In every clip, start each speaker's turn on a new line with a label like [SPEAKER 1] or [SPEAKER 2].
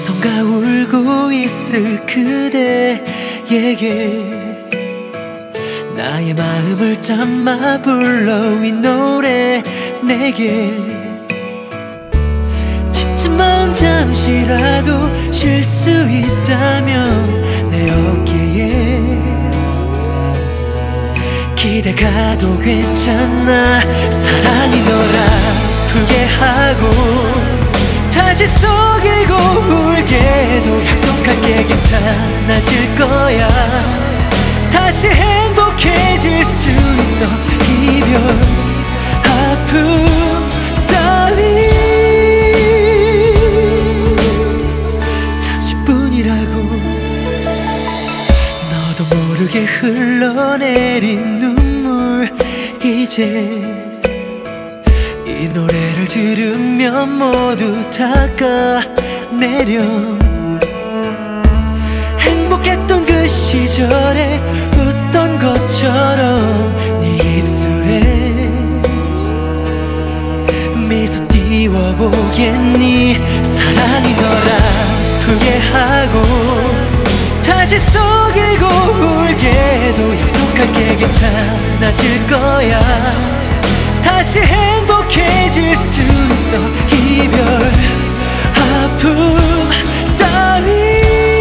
[SPEAKER 1] 어디선가 울고 있을 그대에게 나의 마음을 담아 불러 이 노래 내게. 지친 마음 잠시라도 쉴 수 있다면 내 어깨에 기대가도 괜찮아. 사랑이 널 아프게 하고 다시 속이고 울게도 약속할게 괜찮아질 거야. 다시 행복해질 수 있어. 이별 아픔 따위 잠시뿐이라고. 너도 모르게 흘러내린 눈물 이제 이 노래를 들으면 모두 닦아내려. 행복했던 그 시절에 웃던 것처럼 네 입술에 미소 띄워보겠니. 사랑이 널 아프게 하고 다시 속이고 울게도 약속할게 괜찮아질 거야. 다시 행복해질 수 있어. 이별 아픔 따위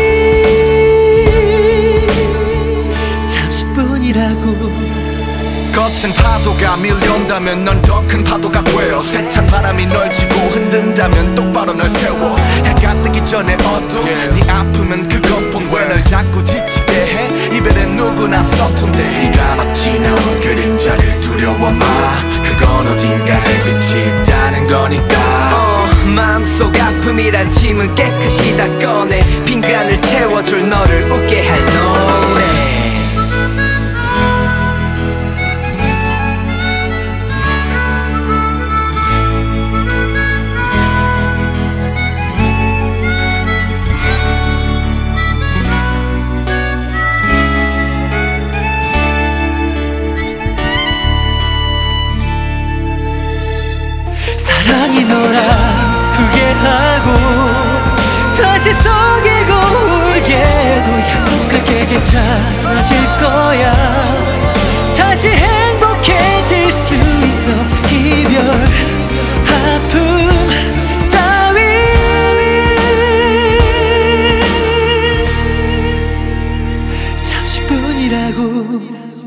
[SPEAKER 2] 거친 파도가 밀려온다면 넌 더 큰 파도가 되어. 세찬 바람이 널 쥐고 흔든다면 똑바로 널 세워. 해가 뜨기 전에 어둠 네 아픔은 그것뿐. 왜 널 자꾸 지치게 해. 이별엔 누구나 서툰데 네가 마치 너 그림자를 두려워마. 그건 어딘가에 빛이 있다는 거니까.
[SPEAKER 3] 마음속 아픔이란 짐은 깨끗이 다 꺼내. 빈간을 채워줄 너를 웃게 할 노래.
[SPEAKER 1] 사랑이 널 아프게 하고 다시 속이고 울게도 약속할게 괜찮아질 거야. 다시 행복해질 수 있어. 이별 아픔 따위 잠시뿐이라고.